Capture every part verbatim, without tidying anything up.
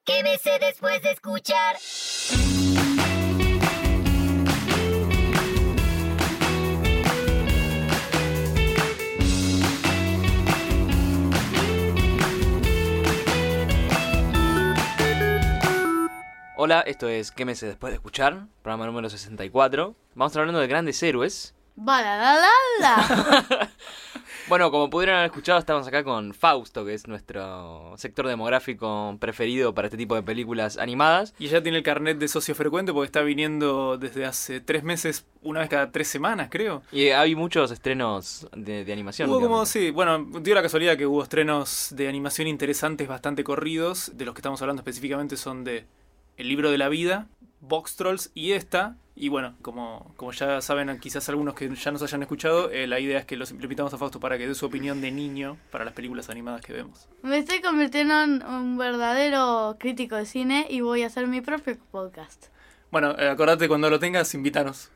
Quémese después de escuchar. Hola, esto es Quémese después de escuchar, programa número sesenta y cuatro. Vamos a estar hablando de grandes héroes. ¡Balalala! Bueno, como pudieron haber escuchado, estamos acá con Fausto, que es nuestro sector demográfico preferido para este tipo de películas animadas. Y ella tiene el carnet de socio frecuente porque está viniendo desde hace tres meses, una vez cada tres semanas, creo. Y hay muchos estrenos de, de animación. Hubo como, sí, bueno, dio la casualidad que hubo estrenos de animación interesantes, bastante corridos. De los que estamos hablando específicamente son de El libro de la vida, Box Trolls y esta. Y bueno, como, como ya saben, quizás algunos que ya nos hayan escuchado, eh, la idea es que los invitamos a Fausto para que dé su opinión de niño para las películas animadas que vemos. Me estoy convirtiendo en un verdadero crítico de cine y voy a hacer mi propio podcast. Bueno, eh, acordate, cuando lo tengas, invítanos.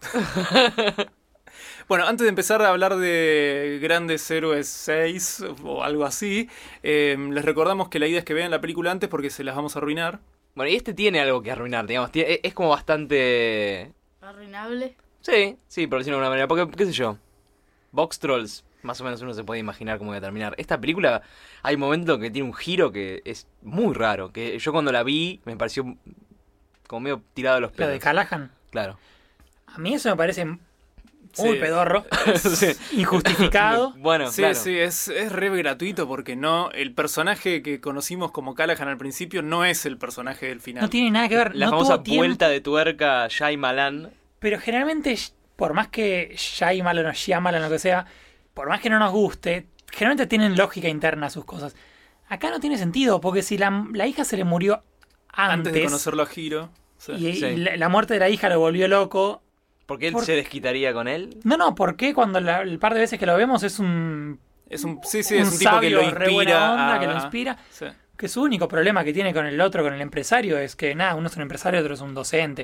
Bueno, antes de empezar a hablar de Grandes Héroes seis o algo así, eh, les recordamos que la idea es que vean la película antes porque se las vamos a arruinar. Bueno, y este tiene algo que arruinar, digamos. Tiene, es como bastante... ¿Arruinable? Sí, sí, por decirlo de alguna manera. Porque, qué sé yo, Box Trolls, más o menos uno se puede imaginar cómo va a terminar. Esta película, hay un momento que tiene un giro que es muy raro. Que yo cuando la vi, me pareció como medio tirado de los pelos. ¿Lo de Callahan? Claro. A mí eso me parece muy Sí. pedorro, Sí. injustificado. Bueno, Sí, claro. sí, es, es re gratuito porque no, el personaje que conocimos como Callahan al principio no es el personaje del final. No tiene nada que ver. La no famosa tuvo tiempo, vuelta de tuerca Shyamalan. Pero generalmente, por más que Shyamalan o Shyamalan, lo que sea, por más que no nos guste, generalmente tienen lógica interna sus cosas. Acá no tiene sentido, porque si la, la hija se le murió antes, Antes de conocerlo a Hiro. Sí. y, Sí. y la, la muerte de la hija lo volvió loco. ¿Por qué él Por- se desquitaría con él? No, no, ¿por qué cuando la- el par de veces que lo vemos es un, Es un, sí, sí, un es un tipo que lo sabio re buena inspira. onda, a- que lo inspira? Sí. Que su único problema que tiene con el otro, con el empresario, es que nada, uno es un empresario, otro es un docente.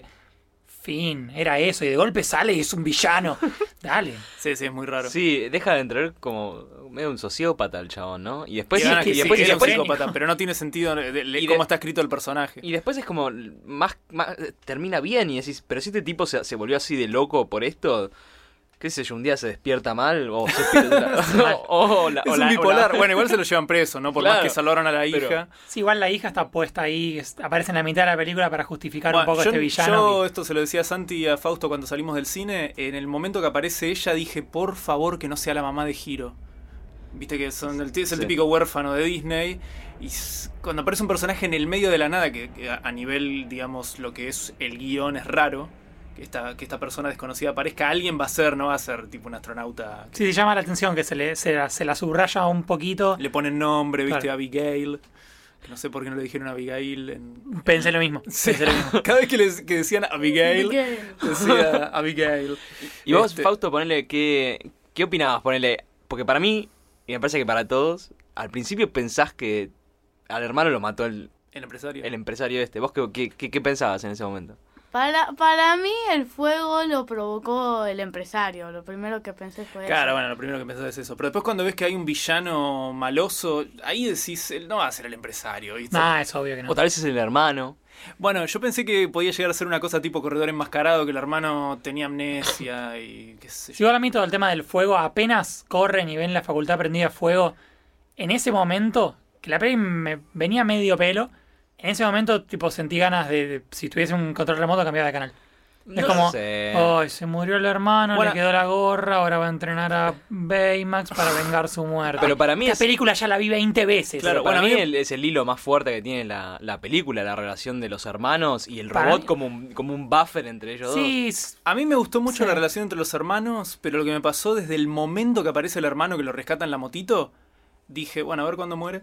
Fin, era eso, y de golpe sale y es un villano. Dale. Sí, sí, es muy raro. Sí, deja de entrar como medio un sociópata el chabón, ¿no? Y después, Y Sí, gana es que que sí, y después, sí, es y un después, genio. psicópata, pero no tiene sentido de, de- de Y de- cómo está escrito el personaje. y después es como más, más termina bien y decís, pero si este tipo se, se volvió así de loco por esto, qué sé yo, un día se despierta mal o se despierta, o, o la- Es o un la- o bipolar. la- Bueno, igual se lo llevan preso, ¿no? Por Claro, más que salvaron a la pero- hija. Sí, igual la hija está puesta ahí, es- aparece en la mitad de la película para justificar Bueno, un poco yo, este villano. yo que- esto se lo decía a Santi y a Fausto cuando salimos del cine. En el momento que aparece ella dije, por favor que no sea la mamá de Hiro. Viste que son el, es el Sí. típico huérfano de Disney. Y s- cuando aparece un personaje en el medio de la nada, que, que a a nivel, digamos, lo que es el guión es raro, que esta, que esta persona desconocida aparezca, alguien va a ser, no va a ser tipo un astronauta. Sí, llama la atención que se, le, se, la, se la subraya un poquito. Le ponen nombre, viste, Claro. Abigail. Que no sé por qué no le dijeron Abigail en... Pensé lo mismo. Sí. Pensé lo mismo. Cada vez que, les, que decían Abigail, Miguel. decía Abigail. Y vos, Este, Fausto, ponele, ¿qué, ¿qué opinabas? Ponele, porque para mí, y me parece que para todos, al principio pensás que al hermano lo mató el, El empresario. el empresario este. ¿Vos qué, qué, qué, qué pensabas en ese momento? Para, para mí el fuego lo provocó el empresario. Lo primero que pensé fue Claro, eso. bueno, lo primero que pensás es eso. Pero después cuando ves que hay un villano maloso, ahí decís, él no va a ser el empresario, ¿viste? Nah, es obvio que no. O tal vez es el hermano. Bueno, yo pensé que podía llegar a ser una cosa tipo corredor enmascarado, que el hermano tenía amnesia y qué sé yo. Igual a mí todo el tema del fuego, apenas corren y ven la facultad prendida a fuego, en ese momento, que la peli me venía medio pelo, en ese momento tipo sentí ganas de, de- si tuviese un control remoto, cambiar de canal. Es No como, sé. ay, se murió el hermano, Bueno. le quedó la gorra, ahora va a entrenar a Baymax para vengar su muerte. Pero para mí Esta es- película ya la vi veinte veces. Claro, Pero para bueno, a mí mí- el- es el hilo más fuerte que tiene la, la película, la relación de los hermanos y el Para robot mí- como un, como un buffer entre ellos Sí, dos. s- A mí me gustó mucho Sí. la relación entre los hermanos, pero lo que me pasó desde el momento que aparece el hermano que lo rescata en la motito, dije, bueno, a ver cuándo muere.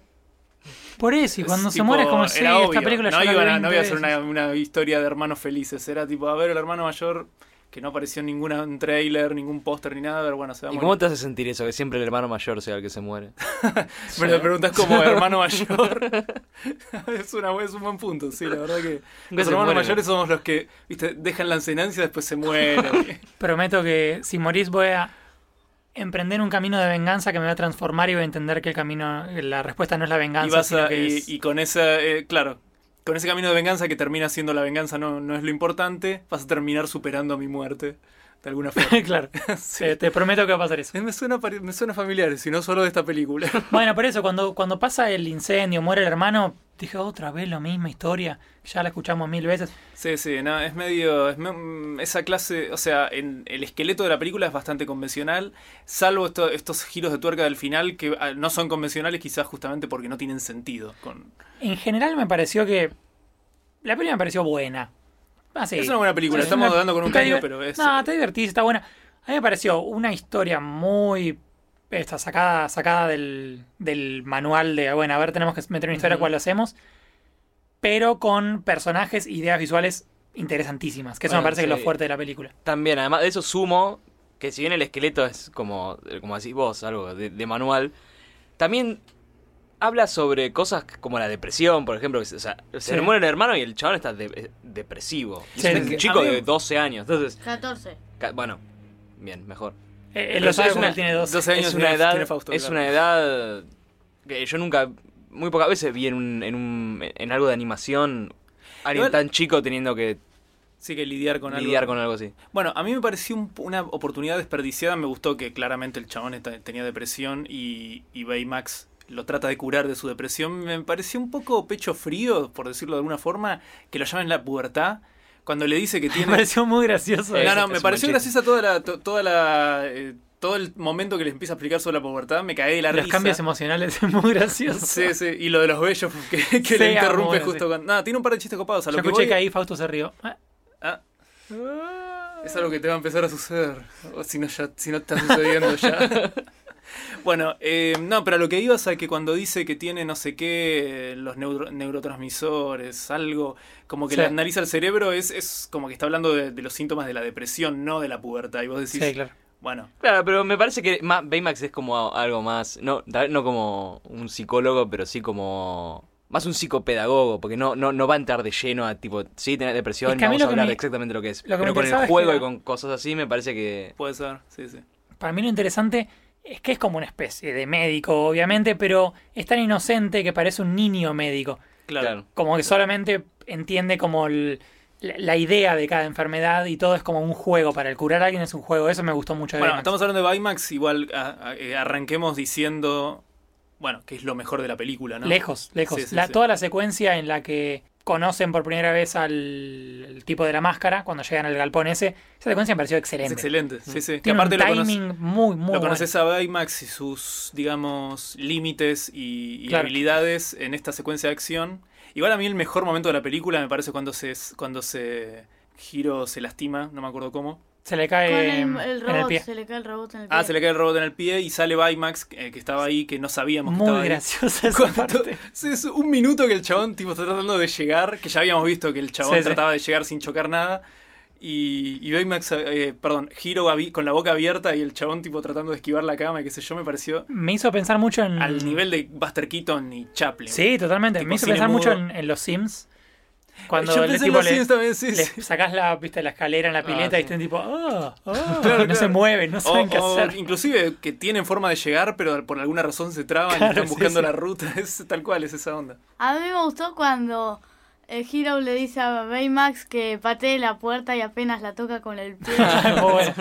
por eso, y cuando Es se tipo, muere es como, sí, era esta obvio. película no ya la iban vi a- no veinte voy a hacer veces. una, una historia de hermanos felices, era tipo, a ver, el hermano mayor, que no apareció en ningún trailer, ningún póster ni nada, pero bueno, se va a ¿Y morir. cómo te hace sentir eso? Que siempre el hermano mayor sea el que se muere. Me lo preguntas como hermano mayor. es, una, es un buen punto, sí, la verdad que los se hermanos mueren. mayores somos los que, viste, dejan la enseñanza y después se mueren. Prometo que si morís voy a emprender un camino de venganza que me va a transformar y voy a entender que el camino, la respuesta no es la venganza, y vas sino a, que y, es... y con esa, eh, claro, con ese camino de venganza que termina siendo la venganza no, no es lo importante, vas a terminar superando mi muerte, de alguna forma. Claro. Sí. Te, te prometo que va a pasar eso. Me suena, pari- me suena familiar, si no solo de esta película. Bueno, por eso, cuando, cuando pasa el incendio, muere el hermano, dije otra vez la misma historia. Ya la escuchamos mil veces. Sí, sí, no, es medio... Es me- esa clase, o sea, en, el esqueleto de la película es bastante convencional, salvo esto- estos giros de tuerca del final que ah, no son convencionales quizás justamente porque no tienen sentido. Con... En general me pareció que... La película me pareció buena. Ah, sí. Es una buena película, Sí, estamos una- dando con un está caño, diver- pero es... No, está divertida, está buena. A mí me pareció una historia muy... Esta, sacada, sacada del, del manual de, bueno, a ver, tenemos que meter una historia, Ujú. ¿cuál lo hacemos? Pero con personajes, ideas visuales interesantísimas, que eso Bueno, me parece que es sí. lo fuerte de la película. También, además de eso sumo que si bien el esqueleto es como, como decís vos, algo de, de manual, también habla sobre cosas como la depresión, por ejemplo. que, O sea, se Sí. le muere el hermano y el chabón está de- depresivo. Y Sí, es sí, un sí. chico A mí- de doce años, entonces, catorce. ca- bueno, bien, mejor. Eh, él Pero lo es sabe una- porque él tiene dos. doce años Es una tiene- edad, tiene Fausto, es claro. una edad que yo nunca, muy pocas veces vi en, un, en, un, en algo de animación alguien Igual- tan chico teniendo que Sí, que lidiar con algo. lidiar con algo así. Bueno, a mí me pareció un- una oportunidad desperdiciada. Me gustó que claramente el chabón esta- tenía depresión y, y Baymax lo trata de curar de su depresión. Me pareció un poco pecho frío, por decirlo de alguna forma, que lo llamen la pubertad. Cuando le dice que Me tiene... pareció muy gracioso. Eh, no, es- no, es me un pareció buen chiste. graciosa toda la... to- toda la eh, todo el momento que les empieza a explicar sobre la pubertad. Me caí de la Los risa. cambios emocionales es muy gracioso. Sí, sí. Y lo de los bellos que, que Sí, le amo, interrumpe bueno, justo sí. cuando... Nada, tiene un par de chistes copados. A lo Yo que escuché voy- que ahí Fausto se rió. Ah, Ah, es algo que te va a empezar a suceder. O si no, ya, si no está sucediendo ya. Bueno, eh, no, pero a lo que ibas a que cuando dice que tiene no sé qué, eh, los neuro- neurotransmisores, algo como que Sí. le analiza el cerebro, es, es como que está hablando de, de los síntomas de la depresión, no de la pubertad. Y vos decís, sí, claro. bueno, Claro, pero me parece que ma- Baymax es como algo más, no, tal vez no como un psicólogo, pero sí como más un psicopedagogo, porque no, no, no va a entrar de lleno a tipo, sí, tenés depresión, Es que a mí vamos lo a que hablar me- de exactamente lo que es. lo que me Pero con interesaba el es juego que y era- con cosas así me parece que... puede ser, sí, sí. Para mí lo interesante es que es como una especie de médico, obviamente, pero es tan inocente que parece un niño médico. Claro. Claro. Como que solamente entiende como el- la, la idea de cada enfermedad y todo es como un juego. Para el curar a alguien es un juego. Eso me gustó mucho de Bueno, Baymax. estamos hablando de Baymax, igual a- a- eh, arranquemos diciendo, bueno, que es lo mejor de la película, ¿no? Lejos, lejos. Sí, sí, la, sí. Toda la secuencia en la que conocen por primera vez al el tipo de la máscara, cuando llegan al galpón ese, esa secuencia me pareció Es excelente. excelente, sí, sí. Que Tiene aparte un lo conoce- timing muy, muy Lo conoces bueno. a Baymax y sus, digamos, límites y, y Claro. habilidades en esta secuencia de acción. Igual a mí el mejor momento de la película me parece cuando se cuando se Hiro se lastima, no me acuerdo cómo. Se le Con cae el, en el el robot, pie. se le cae el robot en el pie. Ah, se le cae el robot en el pie y sale Baymax, eh, que estaba ahí, que no sabíamos que Muy estaba ahí. graciosa esa Cuando- parte. sí, es un minuto que el chabón tipo está tratando de llegar, que ya habíamos visto que el chabón Sí, sí. trataba de llegar sin chocar nada. Y, y Baymax, eh, perdón, Hiro abi- con la boca abierta y el chabón tipo tratando de esquivar la cama y qué sé yo, me pareció Me hizo pensar mucho en... al nivel de Buster Keaton y Chaplin. Sí, totalmente. Tipo Me hizo cine pensar mucho mudo. en, en los Sims. Cuando Yo le, pensé en tipo, los le, Sims también, sí, le sí. sacás la, viste, la escalera en la pileta Ah, y sí. están tipo, ah, ah, Claro, no claro. se mueven, no O, saben qué o hacer. inclusive que tienen forma de llegar, pero por alguna razón se traban Claro, y están sí, buscando sí. la ruta. Es tal cual, es esa onda. A mí me gustó cuando eh, Hiro le dice a Baymax que patee la puerta y apenas la toca con el pie. Muy bueno.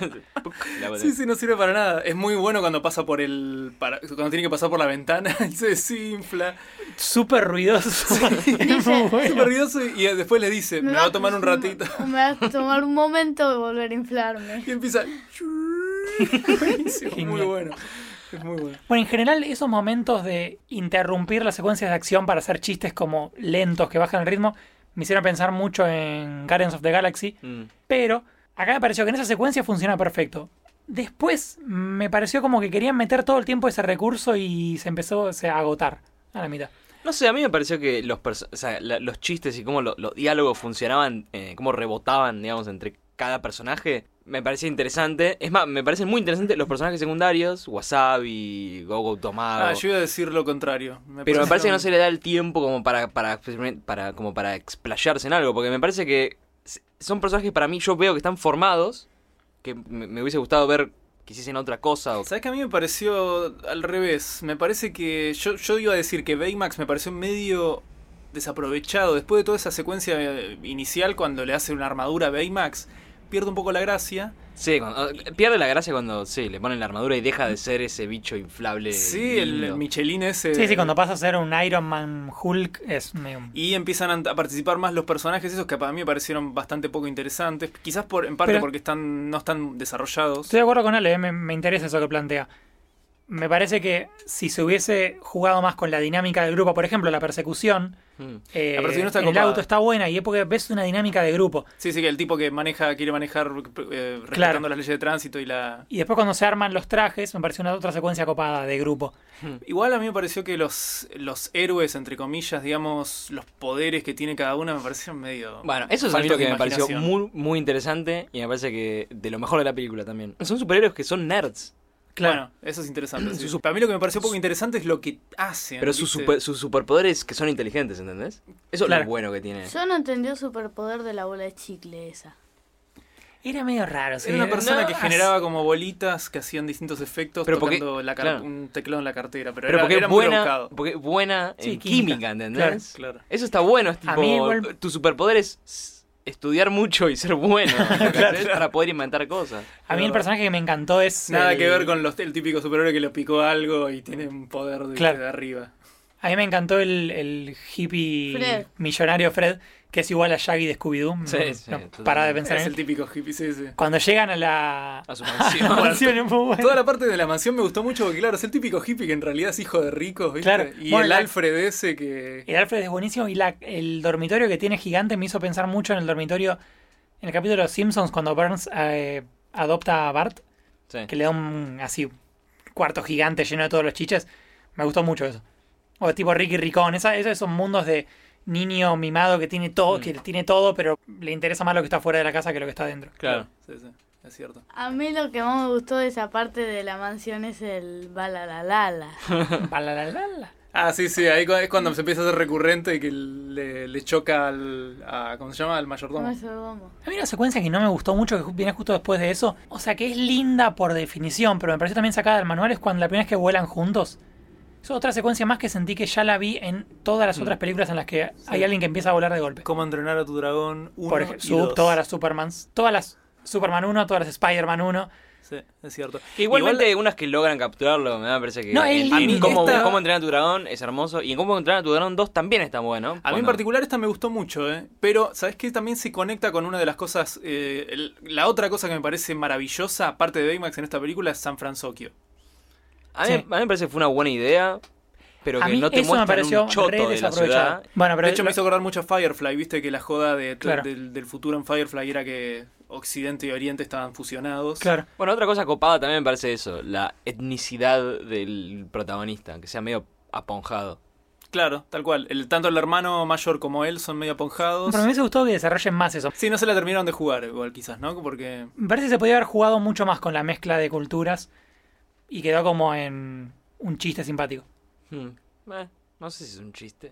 La- Sí, sí, no sirve para nada. Es muy bueno cuando pasa por el. Para, cuando tiene que pasar por la ventana y se desinfla. Súper ruidoso. Es Dice- muy bueno. Súper ruidoso y después le dice: Me va a tomar un ratito. Me va a tomar un momento de volver a inflarme. Y empieza. Buenísimo, muy Genial. bueno. Es muy bueno. Bueno, en general, esos momentos de interrumpir las secuencias de acción para hacer chistes como lentos que bajan el ritmo me hicieron pensar mucho en Guardians of the Galaxy. Mm. Pero acá me pareció que en esa secuencia funciona perfecto. Después me pareció como que querían meter todo el tiempo ese recurso y se empezó o sea, a agotar a la mitad. No sé, a mí me pareció que los, perso- o sea, la- los chistes y cómo lo- los diálogos funcionaban, eh, cómo rebotaban, digamos, entre cada personaje, me parecía interesante. Es más, me parecen muy interesantes los personajes secundarios, Wasabi, Gogo Tomago. Ah, yo iba a decir lo contrario. Me Pero me parece que no parecieron- se le da el tiempo como para, para, para, como para explayarse en algo, porque me parece que s- son personajes que para mí yo veo que están formados, que me, me hubiese gustado ver que hiciesen otra cosa. O... ¿Sabes que a mí me pareció al revés? Me parece que. Yo, yo iba a decir que Baymax me pareció medio desaprovechado. Después de toda esa secuencia eh, inicial, cuando le hace una armadura a Baymax, pierde un poco la gracia. Sí, cuando, pierde la gracia cuando sí, le ponen la armadura y deja de ser ese bicho inflable. Sí, el, lindo. el Michelin ese. Sí, sí, cuando pasa a ser un Iron Man Hulk es medio... Y empiezan a participar más los personajes esos que para mí me parecieron bastante poco interesantes. Quizás por en parte Pero, porque están no están desarrollados. Estoy de acuerdo con Ale, eh, me, me interesa eso que plantea. Me parece que si se hubiese jugado más con la dinámica del grupo, por ejemplo, la persecución, Mm. eh, La persecución está en el copada. auto está buena y es porque ves una dinámica de grupo. Sí, sí, que el tipo que maneja quiere manejar eh, respetando Claro. las leyes de tránsito y la... Y después cuando se arman los trajes, me pareció una otra secuencia copada de grupo. Igual a mí me pareció que los, los héroes, entre comillas, digamos, los poderes que tiene cada una me parecieron medio... Bueno, eso es a mí faltos lo de que me pareció imaginación. muy, muy interesante y me parece que de lo mejor de la película también. Son superhéroes que son nerds. Bueno, eso es interesante. sí. Su- su- Para mí lo que me pareció poco interesante es lo que hacen. Pero sus, ¿viste? super- sus superpoderes que son inteligentes, ¿entendés? Eso Claro. es lo bueno que tiene. Yo no entendí el superpoder de la bola de chicle esa. Era medio raro. sí. Era una persona No, que as- generaba como bolitas que hacían distintos efectos Pero porque- tocando la car- claro. un teclado en la cartera. Pero, Pero era, porque era es muy buena, rebuscado. porque es buena Sí, en química. química, ¿entendés? Claro. Eso está bueno, es A tipo, mí igual- tu superpoder es s- estudiar mucho y ser bueno ¿entendés? Para poder inventar cosas. A mí el personaje que me encantó es... Nada el- que ver con los, el típico superhéroe que le picó algo y tiene un poder de, Claro. de arriba. A mí me encantó el, el hippie Fred. millonario Fred, que es igual a Shaggy de Scooby-Doo. Sí, No, sí, no, totalmente. pará de pensar Es en el él. típico hippie, sí, sí. Cuando llegan a la... A su mansión. la mansión es muy bueno. Toda la parte de la mansión me gustó mucho porque, claro, es el típico hippie que en realidad es hijo de ricos, ¿viste? Claro. Y Bueno, el la- Alfred ese que... El Alfred es buenísimo y la, el dormitorio que tiene gigante me hizo pensar mucho en el dormitorio, en el capítulo de Los Simpsons, cuando Burns eh, adopta a Bart, Sí. que le da un así cuarto gigante lleno de todos los chiches. Me gustó mucho eso. O tipo Ricky Ricón, esa, esos son mundos de niño mimado que tiene todo, Mm. que tiene todo, pero le interesa más lo que está fuera de la casa que lo que está dentro. Claro. Sí, sí, es cierto. A mí lo que más me gustó de esa parte de la mansión es el balalalala. Balalalala. Ah, sí, sí, ahí cu- es cuando se empieza a hacer recurrente y que le, le choca al... A, ¿cómo se llama? Al mayordomo. Mayordomo. A mí una secuencia que no me gustó mucho, que ju- viene justo después de eso, o sea, que es linda por definición, pero me pareció también sacada del manual, es cuando la primera vez que vuelan juntos. Es otra secuencia más que sentí que ya la vi en todas las Mm. otras películas en las que hay alguien que empieza a volar de golpe. Cómo entrenar a tu dragón uno Por y ejemplo, Sub, dos. todas las Supermans, todas las Superman uno, todas las Spider-Man uno. Sí, es cierto. Que igualmente Igual- unas que logran capturarlo, me parece que... No, es en- a mí lindo. cómo, Esta- cómo entrenar a tu dragón es hermoso. Y en cómo entrenar a tu dragón dos también está bueno. A mí en Cuando- particular esta me gustó mucho, ¿eh? Pero, ¿sabes qué? También se conecta con una de las cosas... eh, el- la otra cosa que me parece maravillosa, aparte de Baymax en esta película, es San Francisco. A mí, Sí. a mí me parece que fue una buena idea, pero A que mí no te eso me muestran pareció un choto re de la desaprovechado. ciudad. Bueno, pero De hecho, me lo- hizo acordar mucho a Firefly, ¿viste? Que la joda de, Claro. del, del futuro en Firefly era que Occidente y Oriente estaban fusionados. Claro. Bueno, otra cosa copada también me parece eso, la etnicidad del protagonista, que sea medio aponjado. Claro, tal cual. El, tanto el hermano mayor como él son medio aponjados. Pero me hubiese gustado que desarrollen más eso. Sí, no se la terminaron de jugar igual quizás, ¿no? Porque... Me parece que se podía haber jugado mucho más con la mezcla de culturas y quedó como en un chiste simpático. Hmm. Eh, no sé si es un chiste.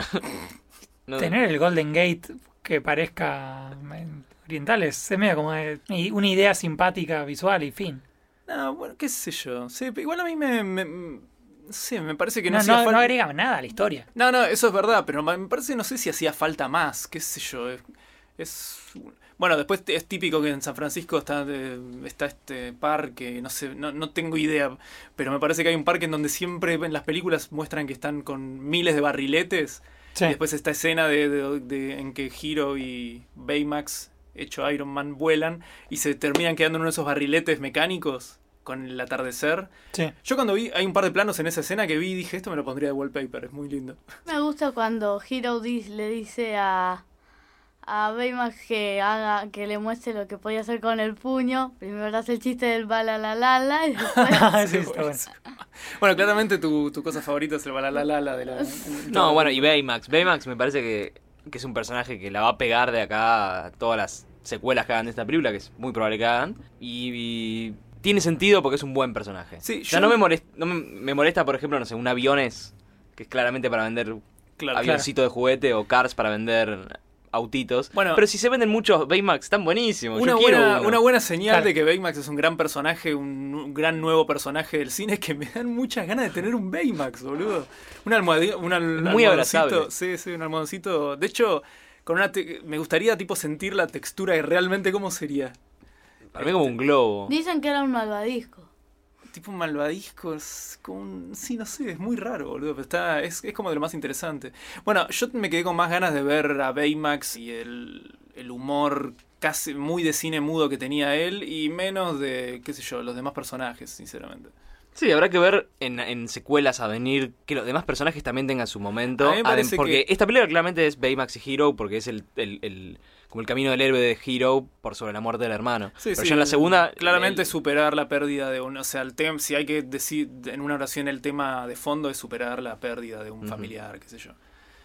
No- Tener el Golden Gate que parezca eh, oriental es es medio como de- y una idea simpática visual y fin. No, bueno, qué sé yo. Sí, pero igual a mí me... me no sé, me parece que no, No, hacía no, falta... no agrega nada a la historia. No, no, eso es verdad, pero me parece, no sé si hacía falta más, qué sé yo. Es, es- bueno, después es típico que en San Francisco está, eh, está este parque, no sé, no, no tengo idea, pero me parece que hay un parque en donde siempre en las películas muestran que están con miles de barriletes. Sí. Y después esta escena de, de- de- en que Hiro y Baymax, hecho Iron Man, vuelan y se terminan quedando en uno de esos barriletes mecánicos con el atardecer. Sí. Yo cuando vi, hay un par de planos en esa escena que vi y dije, esto me lo pondría de wallpaper, es muy lindo. Me gusta cuando Hiro dis- le dice a, a Baymax que haga, que le muestre lo que podía hacer con el puño. Primero hace el chiste del balalalala y después... Sí, está bueno. Bueno, claramente tu, tu cosa favorita es el balalalala de la... No, bueno, y Baymax. Baymax me parece que, que es un personaje que la va a pegar de acá a todas las secuelas que hagan de esta película, que es muy probable que hagan. Y, y tiene sentido porque es un buen personaje. Sí, o sea, yo- no me molesta, no me, me molesta, por ejemplo, no sé, un aviones, que es claramente para vender Claro, avioncito de juguete, o Cars para vender autitos. Bueno, pero si se venden muchos Baymax, están buenísimos. Una Yo quiero buena, uno. una buena señal Claro. de que Baymax es un gran personaje, un, un gran nuevo personaje del cine, es que me dan muchas ganas de tener un Baymax, boludo. Un almohadillo, un al- Muy almohadoncito. abrazable. Sí, sí, un almohadoncito. De hecho, con una te- me gustaría tipo sentir la textura de realmente cómo sería. Para mí como un globo. Dicen que era un malvadisco. Tipo un malvadisco, es como un... Sí, no sé, es muy raro, boludo, pero está... Es, es como de lo más interesante. Bueno, yo me quedé con más ganas de ver a Baymax y el, el humor casi muy de cine mudo que tenía él y menos de, qué sé yo, los demás personajes, sinceramente. Sí, habrá que ver en, en secuelas a venir que los demás personajes también tengan su momento. A mí me parece Adem- porque que- esta película claramente es Baymax y Hero porque es el, el, el- como el camino del héroe de Hero por sobre la muerte del hermano. Sí, Pero sí, ya en la segunda... claramente el- superar la pérdida de un... O sea, el tema, si hay que decir en una oración el tema de fondo es superar la pérdida de un Ujú. familiar, qué sé yo.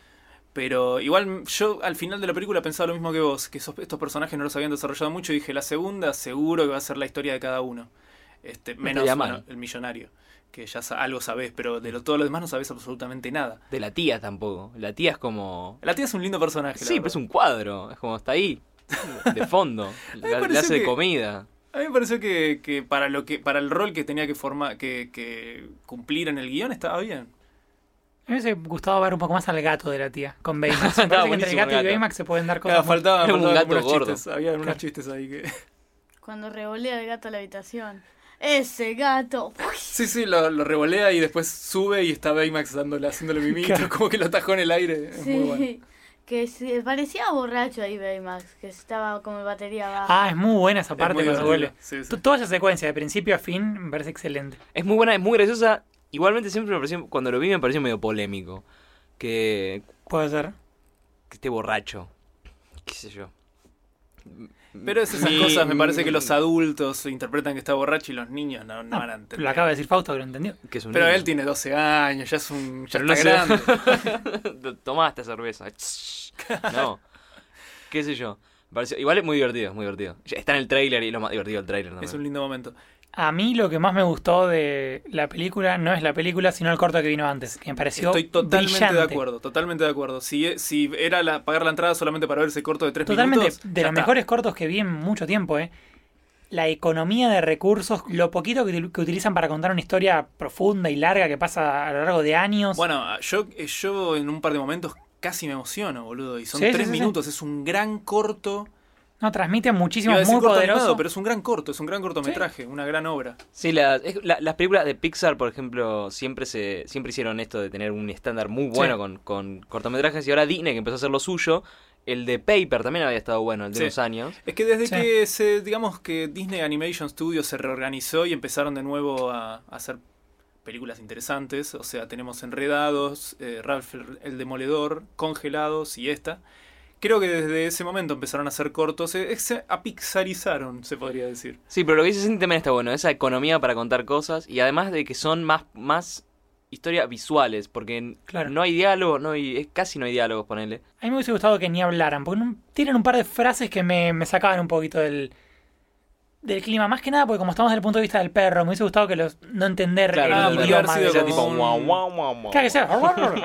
Pero igual yo al final de la película pensaba lo mismo que vos, que esos, estos personajes no los habían desarrollado mucho y dije, la segunda seguro que va a ser la historia de cada uno. Este, menos estaría bueno, mal. el millonario, que ya sa- algo sabés, pero de lo, todo lo demás no sabés absolutamente nada. De la tía tampoco. La tía es como... La tía es un lindo personaje. la Sí, pero verdad. es un cuadro. Es como está ahí. De fondo. me Le, le pareció hace de que- comida. A mí me pareció que, que para lo que para el rol que tenía que formar que, que cumplir en el guión estaba bien. A mí me hubiese gustado ver un poco más al gato de la tía, con Baymax. Me Estaba parece que entre el buenísimo gato el y gato. Baymax se pueden dar cosas. Claro, muy- faltaban, Era un faltaban gato algunos gordo. chistes, había unos Claro. chistes ahí que... Cuando revolea el gato a la habitación. Ese gato. Sí, sí, lo, lo revolea y después sube y está Baymax dándole, haciéndole mimito, Claro. como que lo atajó en el aire. Es muy bueno. Sí. Que se- parecía borracho ahí Baymax, que estaba como batería baja. Ah, es muy buena esa Es parte muy cuando divertido. vuelve. Sí, sí. T- Toda esa secuencia, de principio a fin, me parece excelente. Es muy buena, es muy graciosa. Igualmente siempre me pareció... Cuando lo vi me pareció medio polémico. Que... Puede ser. Que esté borracho. Qué sé yo. Pero es esas Mi- cosas, me parece que los adultos interpretan que está borracho y los niños no, no van a entender. Lo acaba de decir Fausto, que lo entendió. Que es un Pero niño. él tiene doce años, ya es un ya Pero está no grande. Tomá esta cerveza. No. Qué sé yo. Me pareció- Igual es muy divertido, es muy divertido. Está en el tráiler y es lo más divertido del tráiler. Es un lindo momento. A mí lo que más me gustó de la película no es la película, sino el corto que vino antes, que me pareció Estoy totalmente brillante. de acuerdo, totalmente de acuerdo. Si, si era la, pagar la entrada solamente para ver ese corto de tres Totalmente, minutos, de ya los está. mejores cortos que vi en mucho tiempo, ¿eh? La economía de recursos, lo poquito que, util- que utilizan para contar una historia profunda y larga que pasa a lo largo de años. Bueno, yo, yo en un par de momentos casi me emociono, boludo. Y son Sí, sí, tres sí, sí. minutos, es un gran corto. No, transmite muchísimo, Iba a decir muy corto poderoso. animado, pero es un gran corto, es un gran cortometraje, una gran obra. Sí, la- es- la- las películas de Pixar, por ejemplo, siempre se siempre hicieron esto de tener un estándar muy bueno Sí. con, con cortometrajes. Y ahora Disney, que empezó a hacer lo suyo, el de Paper también había estado bueno, el de Sí. unos años. Es que desde Sí. que se, digamos que Disney Animation Studios se reorganizó y empezaron de nuevo a, a hacer películas interesantes, o sea, tenemos Enredados, eh, Ralph el- el Demoledor, Congelados y esta. Creo que desde ese momento empezaron a hacer cortos, eh, se apixarizaron, se podría decir. Sí, pero lo que dice Cindy también está bueno, esa economía para contar cosas. Y además de que son más, más historias visuales, porque Claro. no hay diálogo, no hay, es, casi no hay diálogos, ponele. A mí me hubiese gustado que ni hablaran, porque no- tienen un par de frases que me, me sacaban un poquito del, del clima. Más que nada, porque como estamos desde el punto de vista del perro, me hubiese gustado que los no entender Claro, Ah, el no, podría idioma. haber que sido de- sea como tipo un- guau, guau, guau, guau. Claro, que sea.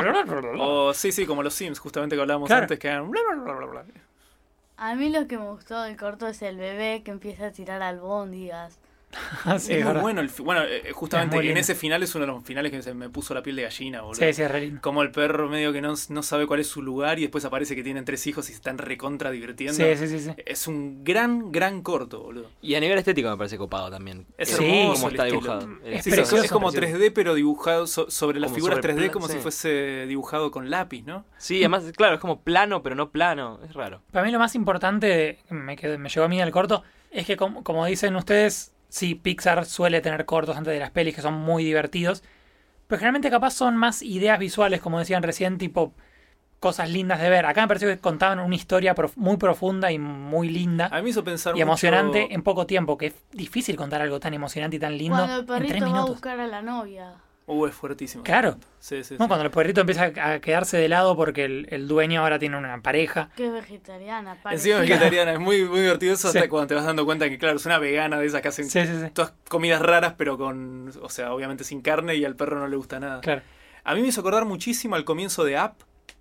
O sí, sí, como los Sims, justamente que hablábamos Claro. antes, que eran bla, bla, bla, bla, bla. A mí lo que me gustó del corto es el bebé que empieza a tirar albóndigas. Ah, sí, es muy verdad. bueno, el fi- bueno, eh, justamente Es muy en lindo. ese final es uno de los finales que se me puso la piel de gallina, boludo. Sí, sí, es re lindo. Como el perro medio que no, no sabe cuál es su lugar y después aparece que tienen tres hijos y se están recontra divirtiendo. Sí, sí, sí, sí. Es un gran, gran corto, boludo. Y a nivel estético me parece copado también. Es Eh, hermoso cómo el está estilo. dibujado. Es El Sí, estilo precioso. es como precioso. tres D pero dibujado so- sobre las Como figuras sobre tres D pla- como sí. si fuese dibujado con lápiz, ¿no? Sí, además, claro, es como plano, pero no plano. Es raro. Para mí lo más importante, de- me, quedó- me llegó a mí del corto, es que como, como dicen ustedes, sí, Pixar suele tener cortos antes de las pelis que son muy divertidos, pero generalmente capaz son más ideas visuales, como decían recién, tipo cosas lindas de ver. Acá me pareció que contaban una historia prof- muy profunda y muy linda A mí me hizo pensar y emocionante mucho... en poco tiempo, que es difícil contar algo tan emocionante y tan lindo Cuando el en tres perrito va a minutos. buscar a la novia. Uh, es fuertísimo. Claro. Sí, sí, No, sí. cuando el perrito empieza a quedarse de lado porque el, el dueño ahora tiene una pareja. Que es vegetariana. Encima parecida. es vegetariana, es muy, muy divertido eso hasta Sí. cuando te vas dando cuenta que, claro, es una vegana de esas que hacen Sí, sí, sí. todas comidas raras, pero con, o sea, obviamente sin carne y al perro no le gusta nada. Claro. A mí me hizo acordar muchísimo al comienzo de Up,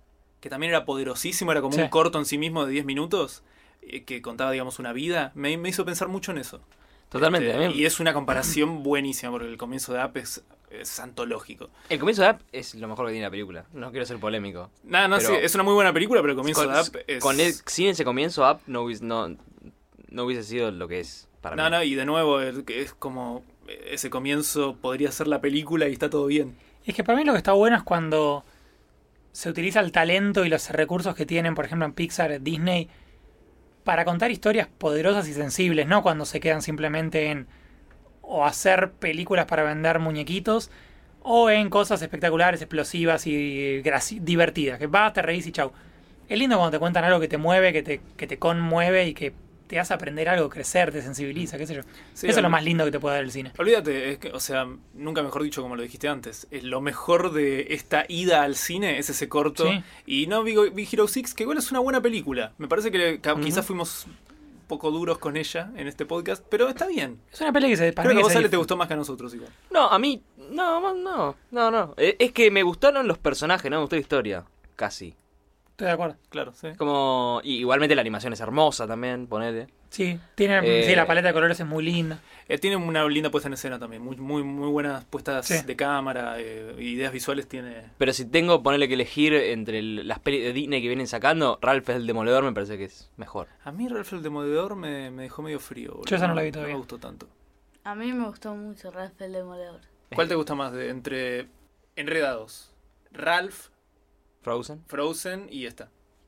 que también era poderosísimo, era como Sí. un corto en sí mismo de diez minutos, eh, que contaba, digamos, una vida, me, me hizo pensar mucho en eso. Totalmente. Este, a mí- y es una comparación buenísima, porque el comienzo de Up es, es antológico. El comienzo de Up es lo mejor que tiene la película. No quiero ser polémico. Nada, no, Pero- sí, es una muy buena película, pero el comienzo Con, de Up es... con el- sin ese comienzo, Up no hubiese, no, no hubiese sido lo que es para No, mí. no, y de nuevo, es, es como... Ese comienzo podría ser la película y está todo bien. Es que para mí lo que está bueno es cuando se utiliza el talento y los recursos que tienen, por ejemplo, en Pixar, Disney, para contar historias poderosas y sensibles, no cuando se quedan simplemente en o hacer películas para vender muñequitos o en cosas espectaculares, explosivas y graci- divertidas, que vas, te reís y chau. Es lindo cuando te cuentan algo que te mueve, que te, que te conmueve y que te hace aprender algo, crecer, te sensibiliza, qué sé yo. Sí, Eso es lo olvi- más lindo que te puede dar el cine. Olvídate, es que, o sea, nunca mejor dicho como lo dijiste antes. Es lo mejor de esta ida al cine es ese corto. Sí. Y no Big, Big Hero seis, que igual es una buena película. Me parece que ca- Ujú. quizás fuimos un poco duros con ella en este podcast, pero está bien. Es una peli que se para Creo mí que a que vos, se Ale, te disfruta. gustó más que a nosotros igual. No, a mí. No, no, no, no. Eh, Es que me gustaron los personajes, no me gustó la historia. Casi. Estoy de acuerdo. Claro, sí. Como. Y igualmente la animación es hermosa también, ponele. Sí, tiene, Eh, sí, la paleta de colores es muy linda. Eh, tiene una linda puesta en escena también. Muy, muy, muy buenas puestas Sí. de cámara, eh, ideas visuales tiene. Pero si tengo, ponerle que elegir entre el- las pelis de Disney que vienen sacando, Ralph el Demoledor me parece que es mejor. A mí Ralph el Demoledor me, me dejó medio frío. boludo. Yo esa no la vi No todavía. me gustó tanto. A mí me gustó mucho Ralph el Demoledor. ¿Cuál te gusta más de entre Enredados? Ralph, Frozen. Frozen y esta.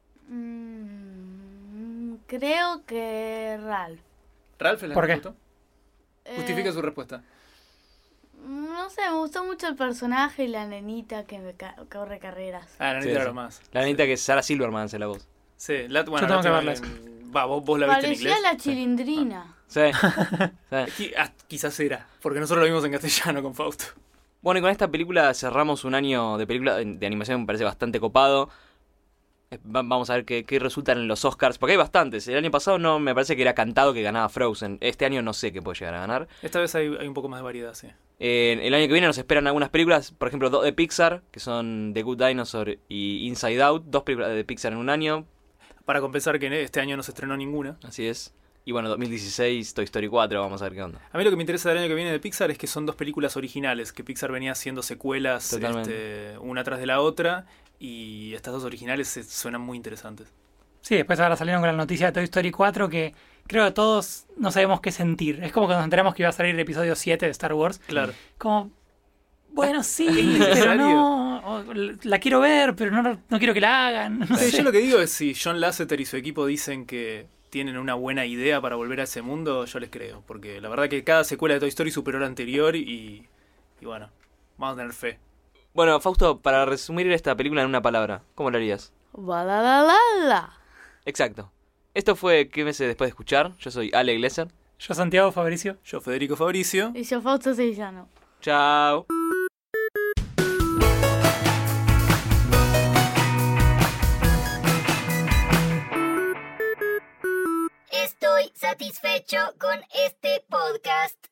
Mm, creo que Ralph. ¿Ralph es la ¿Por que qué? te gustó? Justifica Eh, su respuesta. No sé, me gustó mucho el personaje y la nenita que me ca- corre carreras. Ah, la Sí, neta era sí. lo más. La nenita que es Sarah Silverman hace la voz. Sí, la, bueno, Yo tengo la que última verla en- Va, vos, vos la viste en Parecía inglés. la chilindrina. Sí. Sí. Qui- ah, quizás era, porque nosotros lo vimos en castellano con Fausto. Bueno, y con esta película cerramos un año de película de animación, me parece bastante copado. Eh, va- Vamos a ver qué, qué resultan en los Oscars, porque hay bastantes. El año pasado no me parece que era cantado que ganaba Frozen. Este año no sé qué puede llegar a ganar. Esta vez hay, hay un poco más de variedad, sí. Eh, el año que viene nos esperan algunas películas, por ejemplo, dos de Pixar, que son The Good Dinosaur y Inside Out. Dos películas de Pixar en un año, Para compensar que este año no se estrenó ninguna. así es. Y bueno, dos mil dieciséis, Toy Story cuatro, vamos a ver qué onda. A mí lo que me interesa del año que viene de Pixar es que son dos películas originales, que Pixar venía haciendo secuelas Totalmente. este, una tras de la otra, y estas dos originales se- suenan muy interesantes. Sí, después ahora salieron con la noticia de Toy Story cuatro que creo que todos no sabemos qué sentir. Es como cuando nos enteramos que iba a salir el episodio siete de Star Wars. Claro. Como, bueno, sí, ¿Es pero necesario? no. o, La quiero ver, pero no, no quiero que la hagan. No Sí, sé. yo lo que digo es si John Lasseter y su equipo dicen que tienen una buena idea para volver a ese mundo, yo les creo. Porque la verdad que cada secuela de Toy Story superó a la anterior y, y bueno, vamos a tener fe. Bueno, Fausto, para resumir esta película en una palabra, ¿cómo lo harías? Balalalala. Exacto. Esto fue ¿Qué meses después de escuchar? Yo soy Ale Glesser. Yo, Santiago Fabricio. Yo, Federico Fabricio. Y yo Fausto Sevillano. Chao. Estoy satisfecho con este podcast.